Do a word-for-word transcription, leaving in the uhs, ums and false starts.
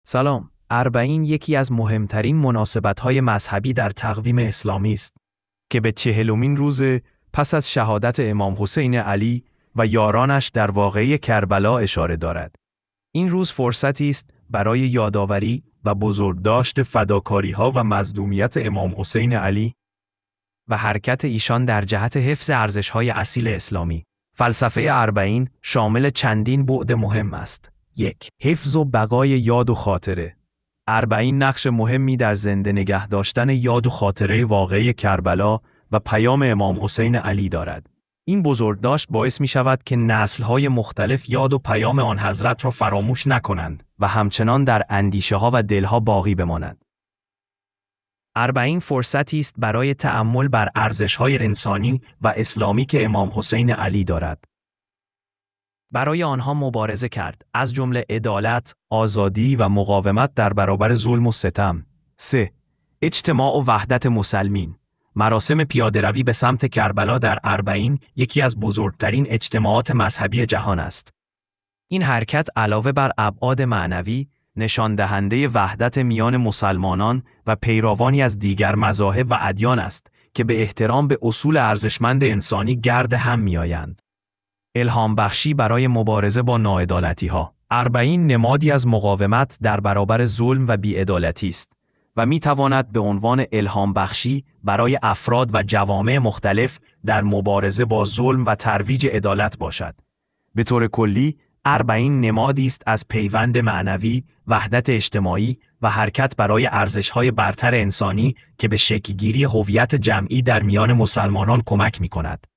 سلام. اربعین یکی از مهمترین مناسبت‌های مذهبی در تقویم اسلامی است که به چهلمین روز پس از شهادت امام حسین علی و یارانش در واقعه کربلا اشاره دارد. این روز فرصتی است برای یادآوری و بزرگداشت فداکاری‌ها و مظلومیت امام حسین علی و حرکت ایشان در جهت حفظ ارزش‌های اصیل اسلامی. فلسفه اربعین شامل چندین بعد مهم است. یک. حفظ و بقای یاد و خاطره. اربعین نقش مهمی در زنده نگه داشتن یاد و خاطره واقعه کربلا و پیام امام حسین علی دارد. این بزرگداشت باعث می شود که نسل‌های مختلف یاد و پیام آن حضرت را فراموش نکنند و همچنان در اندیشه‌ها و دلها باقی بماند. اربعین فرصتی است برای تأمل بر ارزش‌های انسانی و اسلامی که امام حسین علی دارد. برای آنها مبارزه کرد، از جمله عدالت، آزادی و مقاومت در برابر ظلم و ستم. سه. اجتماع و وحدت مسلمین. مراسم پیاده‌روی به سمت کربلا در اربعین یکی از بزرگترین اجتماعات مذهبی جهان است. این حرکت علاوه بر ابعاد معنوی، نشان دهنده وحدت میان مسلمانان و پیروانی از دیگر مذاهب و ادیان است که به احترام به اصول ارزشمند انسانی گرد هم میآیند. الهام بخشی برای مبارزه با ناعدالتی‌ها. اربعین نمادی از مقاومت در برابر ظلم و بی‌عدالتی است و می‌تواند به عنوان الهام بخشی برای افراد و جوامع مختلف در مبارزه با ظلم و ترویج عدالت باشد. به طور کلی، اربعین نمادی است از پیوند معنوی، وحدت اجتماعی و حرکت برای ارزش‌های برتر انسانی که به شکل‌گیری هویت جمعی در میان مسلمانان کمک می‌کند.